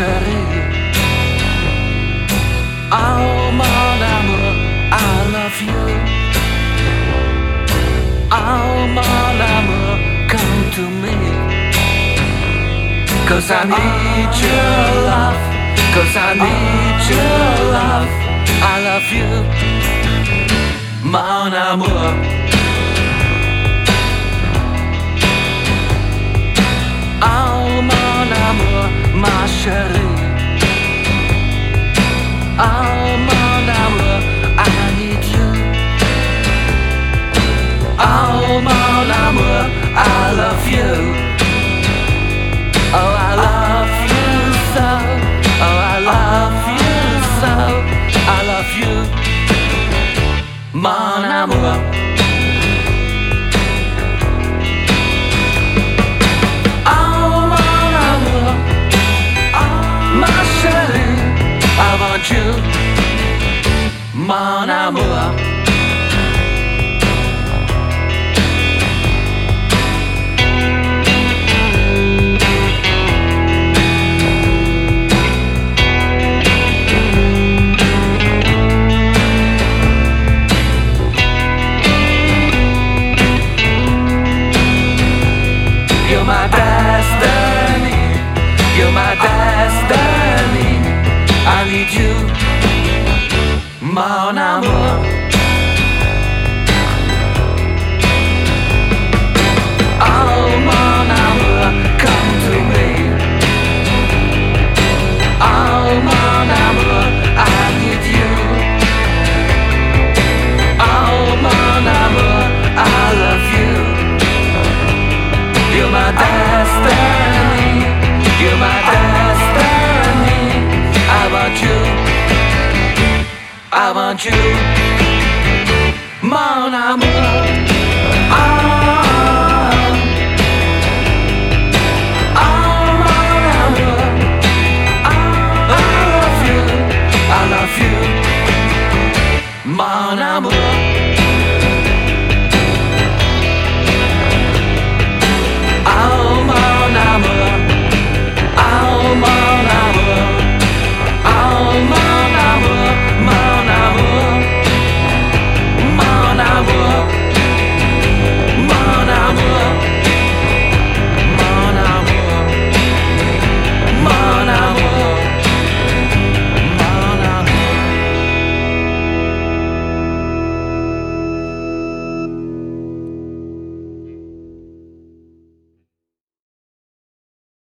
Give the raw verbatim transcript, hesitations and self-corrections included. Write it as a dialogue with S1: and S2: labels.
S1: chérie. Oh mon amour, I love you. Oh mon amour, come to me. Cause I need your love. Cause I need your love. I love you, mon amour. Oh mon amour, ma chérie. Oh mon amour, I need you. Oh mon amour, I love you. Oh I love you so. Oh I love you so. I love you, mon amour. Oh mon amour, oh ma chérie, I want you, mon amour. You're my destiny, you're my destiny. I need you, mon amour. Oh mon amour, come to me. Oh mon amour, I need you. Oh mon amour, I love you. You're my destiny, you're my destiny. I want you, I want you, mon amour.